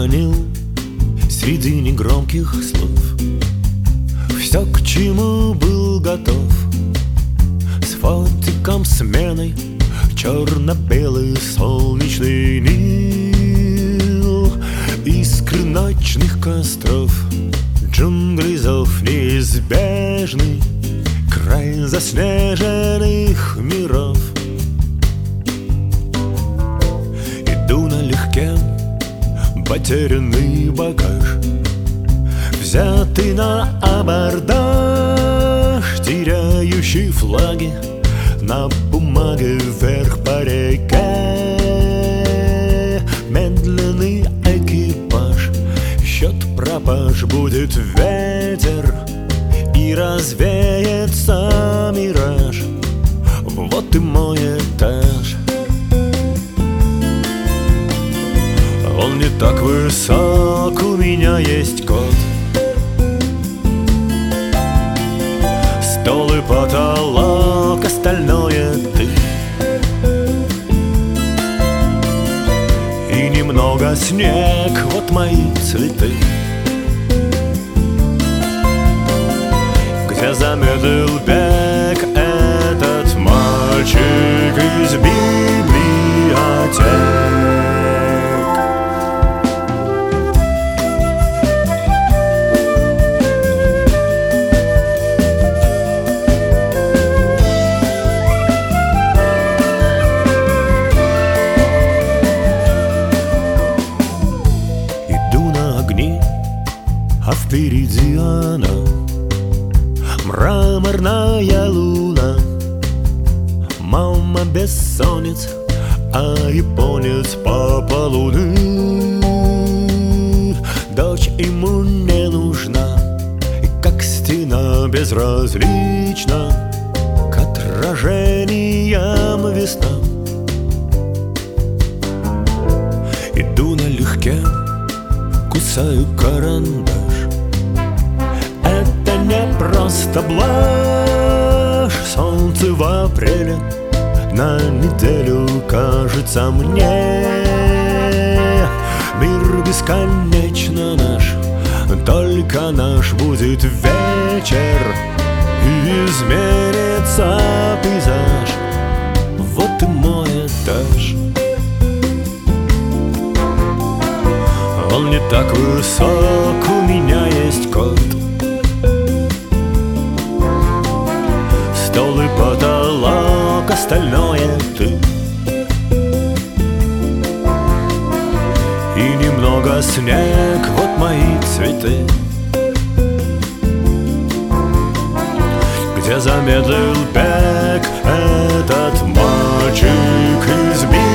хранил среди негромких слов все, к чему был готов. С фотиком сменой черно-белый солнечный Нил, искры ночных костров, джунгли зов неизбежный, край заснеженных миров. Иду налегке, потерянный багаж, взятый на абордаж, теряющий флаги на бумаге вверх по реке. Медленный экипаж, счет пропаж, будет ветер и развеется мираж. Вот и мой этаж. Он не так высок, у меня есть кот. Стол и потолок, остальное ты. И немного снег, вот мои цветы. Где замедлил бег этот мальчик из библиотек. А впереди она, мраморная луна. Мама бессонниц, а японец папа луны. Дочь ему не нужна, и как стена безразлична к отражениям весна. Иду налегке, кусаю карандаш. Это не просто блажь. Солнце в апреле на неделю кажется мне. Мир бесконечно наш, только наш будет вечер, и изменится пейзаж. Вот и мой этаж. Он не так высок, у меня есть кот. Стол и потолок, остальное ты. И немного снег, вот мои цветы. Где замедлил бег этот мальчик из